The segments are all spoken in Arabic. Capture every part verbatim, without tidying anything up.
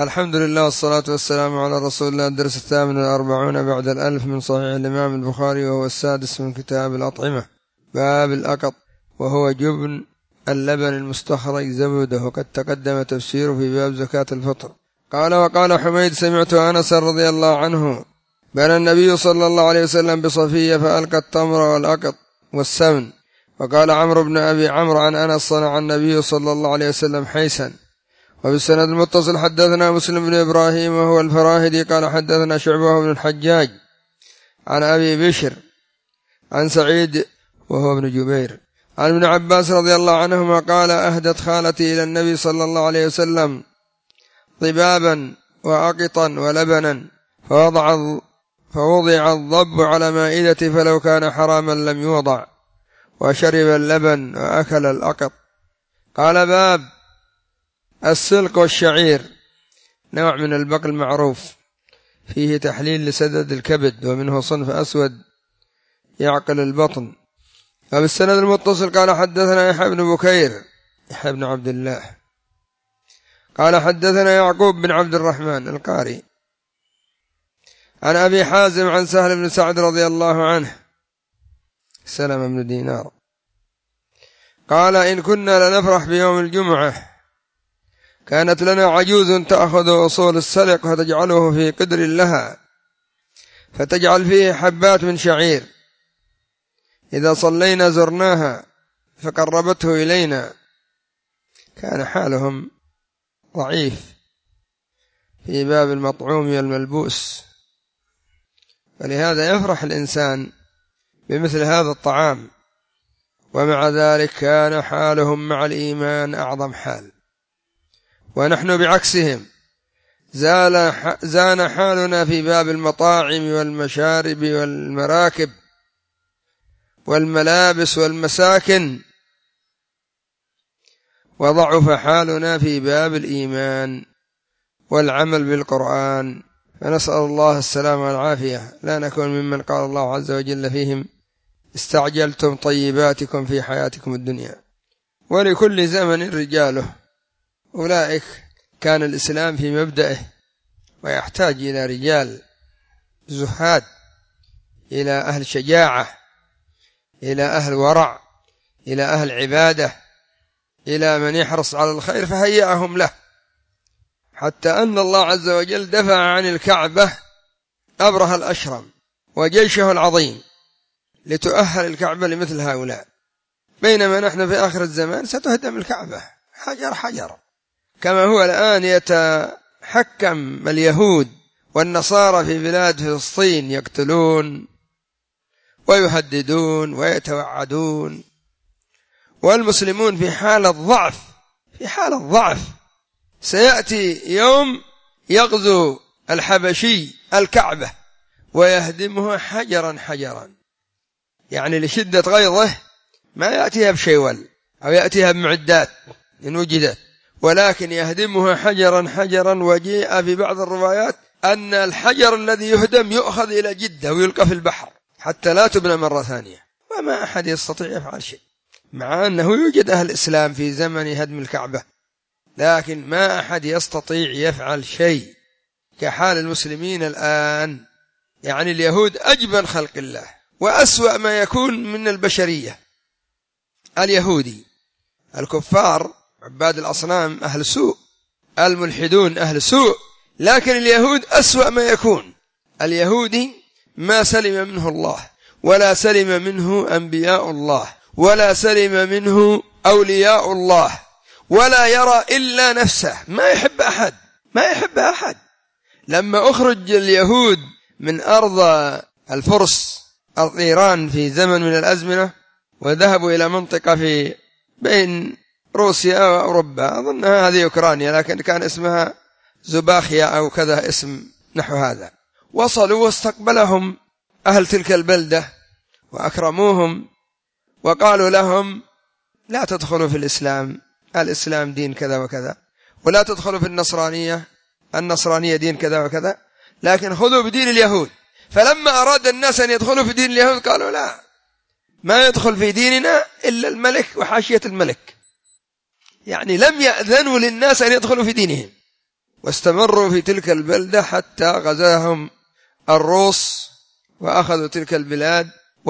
الحمد لله والصلاة والسلام على رسول الله. الدرس الثامن والأربعون بعد الألف من صحيح الإمام البخاري، وهو السادس من كتاب الأطعمة. باب الأقط، وهو جبن اللبن المستخرج زبده، وقد تقدم تفسيره في باب زكاة الفطر. قال وقال حميد: سمعت أنس رضي الله عنه: بنى النبي صلى الله عليه وسلم بصفية فألقى التمر والأقط والسمن. وقال عمرو بن أبي عمرو عن أنس: صنع النبي صلى الله عليه وسلم حيسا. وبالسند المتصل حدثنا مسلم بن إبراهيم وهو الفراهدي قال حدثنا شعبة بن الحجاج عن أبي بشر عن سعيد وهو ابن جبير عن ابن عباس رضي الله عنهما قال: أهدت خالتي إلى النبي صلى الله عليه وسلم ضبابا وأقطا ولبنا، فوضع, فوضع الضب على مائدته، فلو كان حراما لم يوضع، وشرب اللبن وأكل الأقط. قال: باب السلق والشعير، نوع من البقل معروف، فيه تحليل لسدد الكبد، ومنه صنف أسود يعقل البطن. وبالسند المتصل قال حدثنا يحيى بن بكير يحيى بن عبد الله قال حدثنا يعقوب بن عبد الرحمن القاري عن أبي حازم عن سهل بن سعد رضي الله عنه سلم بن دينار قال: إن كنا لنفرح بيوم الجمعة، كانت لنا عجوز تأخذ أصول السلق فتجعله في قدر لها، فتجعل فيه حبات من شعير، إذا صلينا زرناها فقربته إلينا. كان حالهم ضعيف في باب المطعوم والملبوس، ولهذا يفرح الإنسان بمثل هذا الطعام، ومع ذلك كان حالهم مع الإيمان أعظم حال. ونحن بعكسهم زال زان حالنا في باب المطاعم والمشارب والمراكب والملابس والمساكن، وضعف حالنا في باب الإيمان والعمل بالقرآن، فنسأل الله السلامة والعافية، لا نكون ممن قال الله عز وجل فيهم: استعجلتم طيباتكم في حياتكم الدنيا. ولكل زمن رجاله، أولئك كان الإسلام في مبدأه، ويحتاج إلى رجال زهاد، إلى أهل شجاعة، إلى أهل ورع، إلى أهل عبادة، إلى من يحرص على الخير فهيأهم له، حتى أن الله عز وجل دفع عن الكعبة أبره الأشرم وجيشه العظيم لتؤهل الكعبة لمثل هؤلاء، بينما نحن في آخر الزمان ستهدم الكعبة حجر حجر، كما هو الآن يتحكم اليهود والنصارى في بلاد فلسطين، يقتلون ويهددون ويتوعدون، والمسلمون في حالة ضعف في حالة ضعف. سيأتي يوم يغزو الحبشي الكعبة ويهدمها حجرا حجرا، يعني لشدة غيظه ما يأتيها بشيول أو يأتيها بمعدات إن وجدت، ولكن يهدمها حجرا حجرا. وجاء في بعض الروايات أن الحجر الذي يهدم يؤخذ إلى جدة ويلقى في البحر حتى لا تبنى مرة ثانية، وما أحد يستطيع يفعل شيء، مع أنه يوجد أهل الإسلام في زمن هدم الكعبة، لكن ما أحد يستطيع يفعل شيء كحال المسلمين الآن. يعني اليهود أجبن خلق الله وأسوأ ما يكون من البشرية. اليهودي الكفار عباد الأصنام أهل سوء، الملحدون أهل سوء، لكن اليهود أسوأ ما يكون. اليهودي ما سلم منه الله، ولا سلم منه أنبياء الله، ولا سلم منه أولياء الله، ولا يرى إلا نفسه، ما يحب أحد ما يحب أحد. لما أخرج اليهود من أرض الفرس أرض إيران في زمن من الأزمنة، وذهبوا إلى منطقة في بين روسيا وأوروبا، أظنها هذه أوكرانيا، لكن كان اسمها زباخيا أو كذا اسم نحو هذا، وصلوا واستقبلهم أهل تلك البلدة وأكرموهم، وقالوا لهم: لا تدخلوا في الإسلام، الإسلام دين كذا وكذا، ولا تدخلوا في النصرانية، النصرانية دين كذا وكذا، لكن خذوا بدين اليهود. فلما أراد الناس أن يدخلوا في دين اليهود قالوا: لا، ما يدخل في ديننا إلا الملك وحاشية الملك، يعني لم يأذنوا للناس أن يدخلوا في دينهم، واستمروا في تلك البلدة حتى غزاهم الروس وأخذوا تلك البلاد،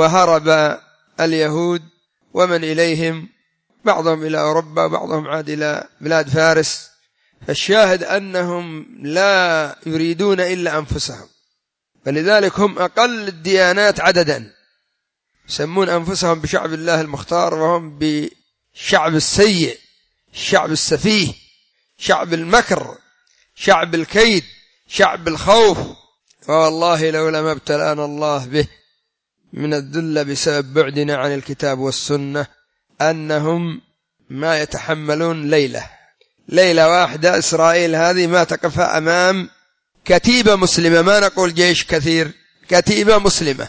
وهرب اليهود ومن إليهم، بعضهم إلى أوروبا وبعضهم عاد إلى بلاد فارس. فالشاهد أنهم لا يريدون إلا أنفسهم، فلذلك هم أقل الديانات عددا، يسمون أنفسهم بشعب الله المختار، وهم بشعب السيء، شعب السفيه، شعب المكر، شعب الكيد، شعب الخوف. والله لولا ما ابتلانا الله به من الذل بسبب بعدنا عن الكتاب والسنة أنهم ما يتحملون ليلة ليلة واحدة. إسرائيل هذه ما تقف أمام كتيبة مسلمة، ما نقول جيش كثير، كتيبة مسلمة،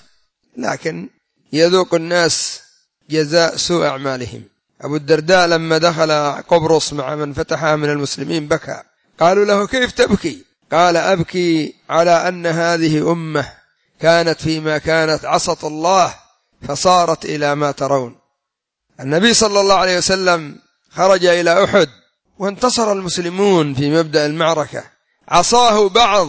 لكن يذوق الناس جزاء سوء أعمالهم. أبو الدرداء لما دخل قبرص مع من فتحها من المسلمين بكى، قالوا له كيف تبكي؟ قال أبكي على أن هذه أمة كانت فيما كانت عصت الله فصارت إلى ما ترون. النبي صلى الله عليه وسلم خرج إلى أحد وانتصر المسلمون في مبدأ المعركة، عصاه بعض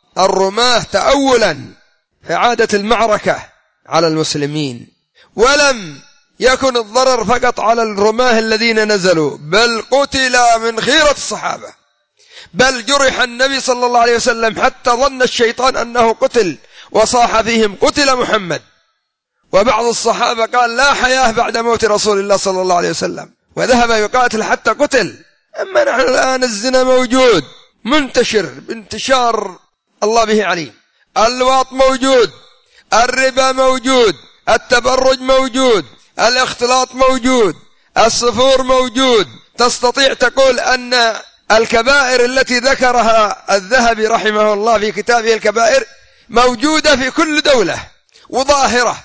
الرماة تأولا فعادت المعركة على المسلمين، ولم يكن الضرر فقط على الرماة الذين نزلوا، بل قتل من خيرة الصحابة، بل جرح النبي صلى الله عليه وسلم حتى ظن الشيطان أنه قتل، وصاح فيهم قتل محمد. وبعض الصحابة قال لا حياة بعد موت رسول الله صلى الله عليه وسلم، وذهب يقاتل حتى قتل. أما نحن الآن الزنا موجود منتشر بانتشار الله به عليم، اللواط موجود، الربا موجود، التبرج موجود، الاختلاط موجود، الصفور موجود. تستطيع تقول أن الكبائر التي ذكرها الذهبي رحمه الله في كتابه الكبائر موجودة في كل دولة وظاهرة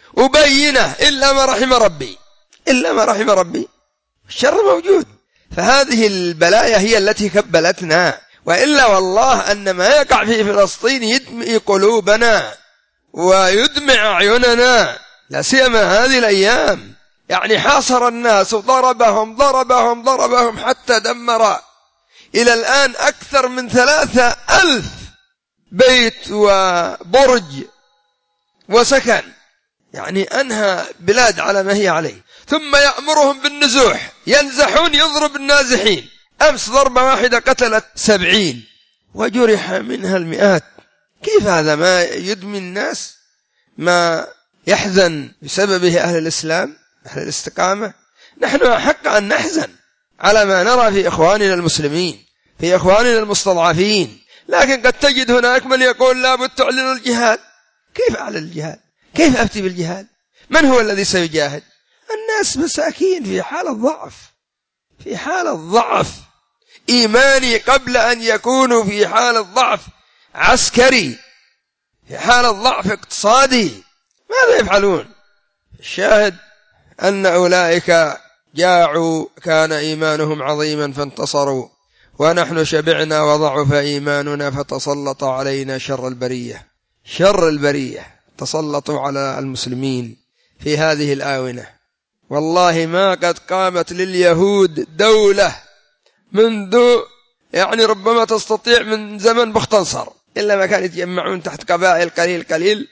وبينة إلا ما رحم ربي، إلا ما رحم ربي، الشر موجود. فهذه البلايا هي التي كبلتنا، وإلا والله أن ما يقع في فلسطين يدمئ قلوبنا ويدمع أعيننا، لا سيما هذه الأيام. يعني حاصر الناس وضربهم ضربهم ضربهم حتى دمر إلى الآن أكثر من ثلاثة ألف بيت وبرج وسكن، يعني أنهى بلاد على ما هي عليه، ثم يأمرهم بالنزوح، ينزحون يضرب النازحين. أمس ضربة واحدة قتلت سبعين وجرح منها المئات. كيف هذا؟ ما يدمي الناس، ما يحزن بسببه أهل الإسلام أهل الاستقامة. نحن أحق أن نحزن على ما نرى في إخواننا المسلمين، في إخواننا المستضعفين، لكن قد تجد هناك من يقول لا بد تعلن الجهاد. كيف أعلن الجهاد؟ كيف أفتي بالجهاد؟ من هو الذي سيجاهد؟ الناس مساكين في حالة ضعف، في حالة ضعف إيماني قبل أن يكونوا في حالة ضعف عسكري، في حالة ضعف اقتصادي. ماذا يفعلون؟ الشاهد أن أولئك جاعوا كان إيمانهم عظيما فانتصروا، ونحن شبعنا وضعف إيماننا فتسلط علينا شر البرية. شر البرية تسلطوا على المسلمين في هذه الآونة. والله ما قد قامت لليهود دولة منذ يعني ربما تستطيع من زمن بختنصر، إلا ما كانوا يتجمعون تحت قبائل قليل قليل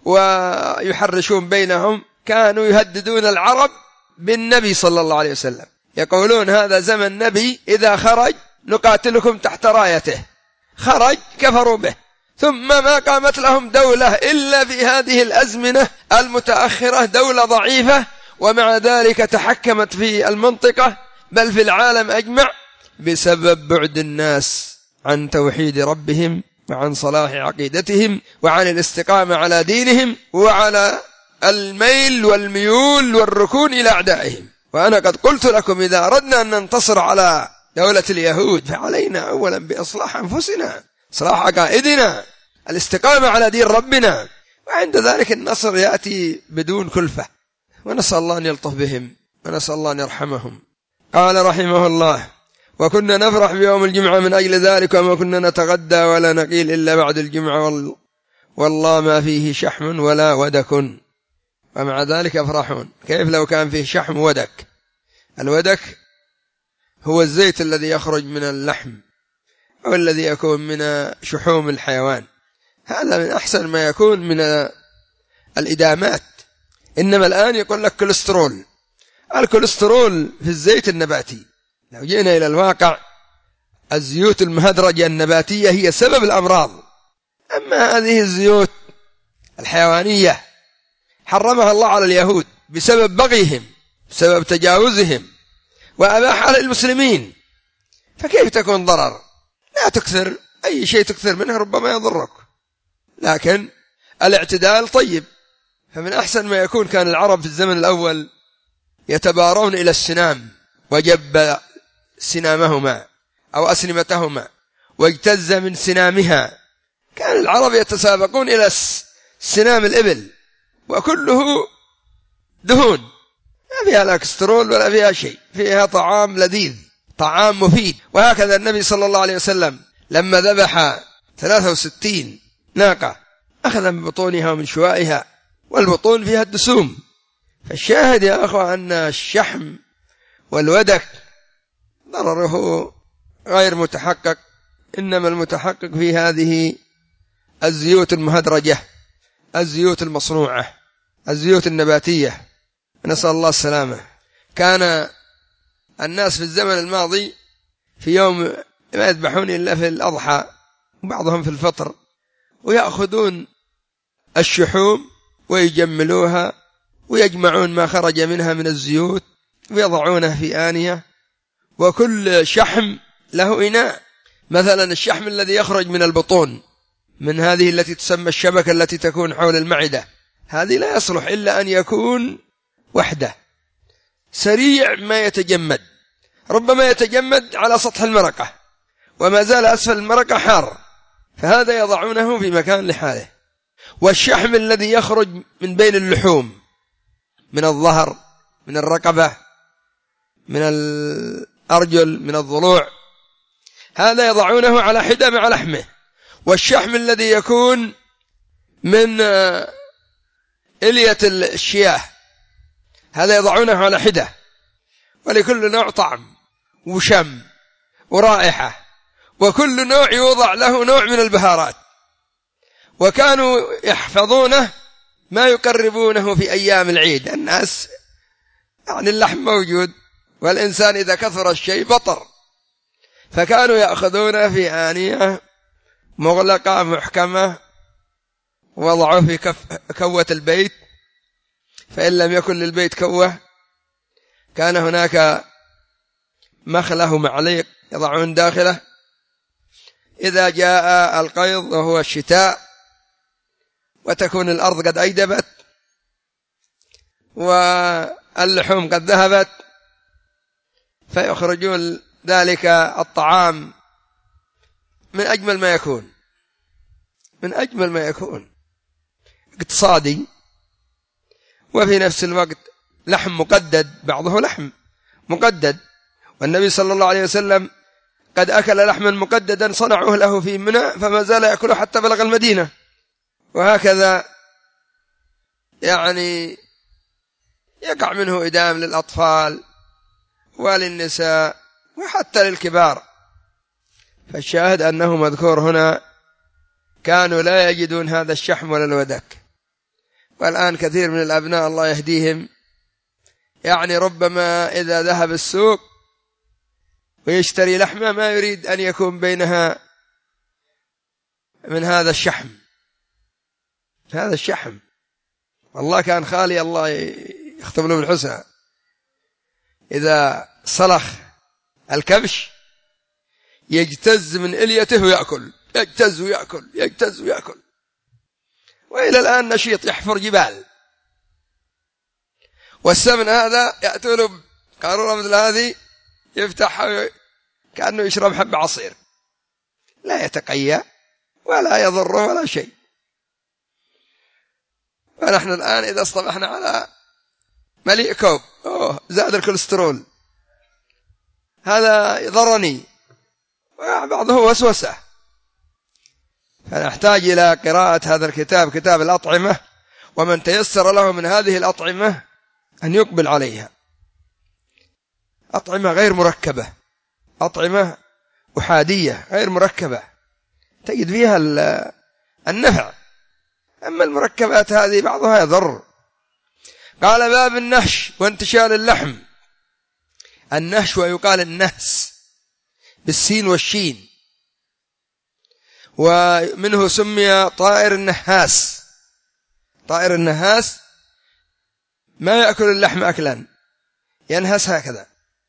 ويحرشون بينهم. كانوا يهددون العرب بالنبي صلى الله عليه وسلم، يقولون هذا زمن نبي، إذا خرج نقاتلكم تحت رايته. خرج كفروا به، ثم ما قامت لهم دولة إلا في هذه الأزمنة المتأخرة، دولة ضعيفة، ومع ذلك تحكمت في المنطقة بل في العالم أجمع بسبب بعد الناس عن توحيد ربهم وعن صلاح عقيدتهم وعن الاستقامة على دينهم وعلى الميل والميول والركون إلى أعدائهم. وأنا قد قلت لكم إذا أردنا أن ننتصر على دولة اليهود فعلينا أولا بإصلاح أنفسنا، إصلاح عقائدنا، الاستقامة على دين ربنا، وعند ذلك النصر يأتي بدون كلفة. ونسأل الله أن يلطف بهم ونسأل الله أن يرحمهم. قال رحمه الله: وكنا نفرح بيوم الجمعة من أجل ذلك، وما كنا نتغدى ولا نقيل إلا بعد الجمعة، والله ما فيه شحم ولا ودك، ومع ذلك يفرحون. كيف لو كان فيه شحم ودك؟ الودك هو الزيت الذي يخرج من اللحم أو الذي يكون من شحوم الحيوان، هذا من أحسن ما يكون من الإدامات. إنما الآن يقول لك كوليسترول، الكوليسترول في الزيت النباتي. لو جينا إلى الواقع الزيوت المهدرجة النباتية هي سبب الأمراض، أما هذه الزيوت الحيوانية حرمها الله على اليهود بسبب بغيهم، بسبب تجاوزهم، وأباحها للمسلمين، فكيف تكون ضرر؟ لا تكثر، أي شيء تكثر منه ربما يضرك، لكن الاعتدال طيب. فمن أحسن ما يكون كان العرب في الزمن الأول يتبارون إلى السنام، وجب سنامهما أو أسنمتهما واجتز من سنامها، كان العرب يتسابقون إلى سنام الإبل، وكله دهون، ما فيها لا كسترول ولا فيها شيء، فيها طعام لذيذ، طعام مفيد. وهكذا النبي صلى الله عليه وسلم لما ذبح ثلاثة وستين ناقة أخذ من بطونها ومن شوائها، والبطون فيها الدسوم. فالشاهد يا أخوة أن الشحم والودك ضرره غير متحقق، إنما المتحقق في هذه الزيوت المهدرجة، الزيوت المصنوعة، الزيوت النباتية، نسأل الله السلامة. كان الناس في الزمن الماضي في يوم ما يذبحون إلا في الأضحى، وبعضهم في الفطر، ويأخذون الشحوم ويجملوها ويجمعون ما خرج منها من الزيوت ويضعونه في آنية، وكل شحم له إناء. مثلا الشحم الذي يخرج من البطون، من هذه التي تسمى الشبكة التي تكون حول المعدة، هذه لا يصلح إلا أن يكون وحده، سريع ما يتجمد، ربما يتجمد على سطح المرقة وما زال أسفل المرقة حار، فهذا يضعونه في مكان لحاله. والشحم الذي يخرج من بين اللحوم، من الظهر، من الرقبة، من الأرجل، من الضلوع، هذا يضعونه على حدة مع لحمه. والشحم الذي يكون من إلية الشياه، هذا يضعونه على حدة، ولكل نوع طعم وشم ورائحة، وكل نوع يوضع له نوع من البهارات. وكانوا يحفظونه ما يقربونه في أيام العيد. الناس يعني اللحم موجود، والإنسان إذا كثر الشيء بطر، فكانوا يأخذونه في آنية مغلقة محكمة، وضعوه في كف كوة البيت، فإن لم يكن للبيت كوة كان هناك مخله معليق يضعون داخله. إذا جاء القيض وهو الشتاء وتكون الأرض قد أيدبت واللحوم قد ذهبت، فيخرجون ذلك الطعام من أجمل ما يكون، من أجمل ما يكون، اقتصادي، وفي نفس الوقت لحم مقدد، بعضه لحم مقدد، والنبي صلى الله عليه وسلم قد أكل لحما مقددا صنعوه له في منى فما زال يأكله حتى بلغ المدينة. وهكذا يعني يقع منه إدام للأطفال وللنساء وحتى للكبار. فالشاهد أنه مذكور هنا كانوا لا يجدون هذا الشحم ولا الودك. والآن كثير من الأبناء الله يهديهم، يعني ربما إذا ذهب السوق ويشتري لحمة ما يريد أن يكون بينها من هذا الشحم، هذا الشحم. والله كان خالي الله يختم له بالحسنى إذا صلخ الكبش يجتز من إليته ويأكل، يجتز ويأكل، يجتز ويأكل، وإلى الآن نشيط يحفر جبال. والسمن هذا يأتوا له قارورة مثل هذه يفتحها كأنه يشرب حب عصير، لا يتقيأ ولا يضره ولا شيء. ونحن الآن إذا اصطبحنا على مليء كوب أوه زاد الكوليسترول، هذا ضرني، وبعضه وسوسة. فنحتاج إلى قراءة هذا الكتاب، كتاب الأطعمة، ومن تيسر له من هذه الأطعمة أن يقبل عليها. أطعمة غير مركبة، أطعمة أحادية غير مركبة تجد فيها النفع، أما المركبات هذه بعضها يضر. قال باب النهش وانتشال اللحم. النهش ويقال النهس بالسين والشين، ومنه سمي طائر النهاس. طائر النهاس ما يأكل اللحم أكلا، ينهس هكذا،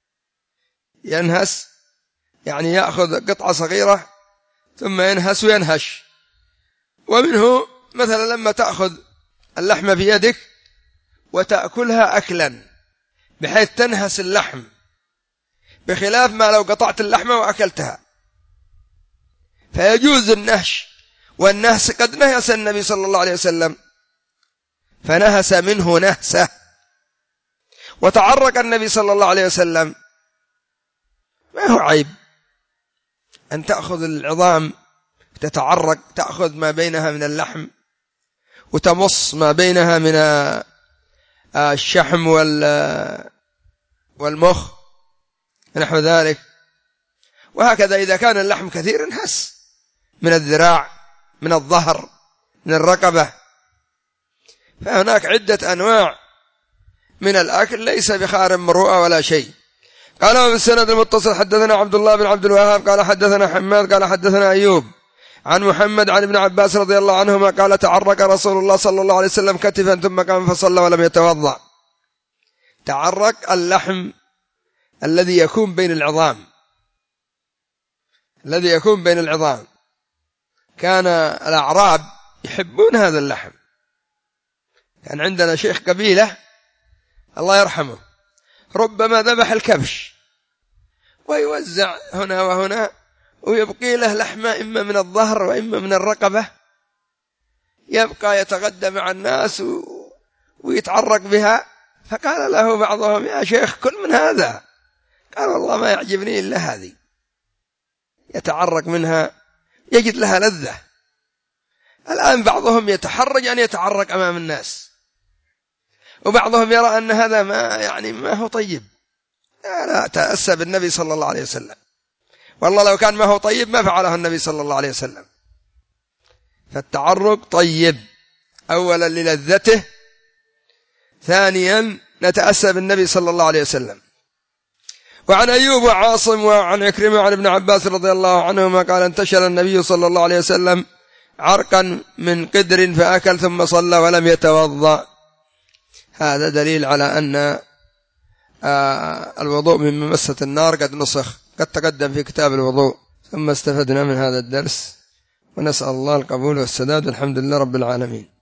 ينهس يعني يأخذ قطعة صغيرة ثم ينهس وينهش. ومنه مثلا لما تأخذ اللحم في يدك وتأكلها أكلا بحيث تنهس اللحم، بخلاف ما لو قطعت اللحمة وأكلتها، فيجوز النهش. والنهس قد نهس النبي صلى الله عليه وسلم فنهس منه نهسه، وتعرق النبي صلى الله عليه وسلم. ما هو عيب أن تأخذ العظام تتعرق، تأخذ ما بينها من اللحم وتمص ما بينها من الشحم والمخ نحو ذلك. وهكذا إذا كان اللحم كثير انهس من الذراع، من الظهر، من الرقبة. فهناك عدة أنواع من الأكل ليس بخارم مروءة ولا شيء. قال بالسند المتصل حدثنا عبد الله بن عبد الوهاب قال حدثنا حماد قال حدثنا أيوب عن محمد عن ابن عباس رضي الله عنهما قال تعرق رسول الله صلى الله عليه وسلم كتفا ثم قام فصلى ولم يتوضأ. تعرق اللحم الذي يكون بين العظام، الذي يكون بين العظام. كان الأعراب يحبون هذا اللحم. كان عندنا شيخ قبيلة الله يرحمه ربما ذبح الكبش ويوزع هنا وهنا ويبقي له لحمة إما من الظهر وإما من الرقبة، يبقى يتغدى مع الناس ويتعرق بها. فقال له بعضهم يا شيخ كل من هذا. قال والله ما يعجبني إلا هذه، يتعرق منها يجد لها لذة. الآن بعضهم يتحرج أن يتعرق أمام الناس، وبعضهم يرى أن هذا ما يعني ما هو طيب. لا, لا تأسى بالنبي صلى الله عليه وسلم، والله لو كان ما هو طيب ما فعله النبي صلى الله عليه وسلم. فالتعرق طيب أولا للذته، ثانيا نتأسى بالنبي صلى الله عليه وسلم. وعن أيوب وعاصم وعن عكرمة وعن ابن عباس رضي الله عنهما قال انتشر النبي صلى الله عليه وسلم عرقا من قدر فأكل ثم صلى ولم يتوضأ. هذا دليل على أن الوضوء من ممسة النار قد نسخ، قد تقدم في كتاب الوضوء. ثم استفدنا من هذا الدرس، ونسأل الله القبول والسداد. الحمد لله رب العالمين.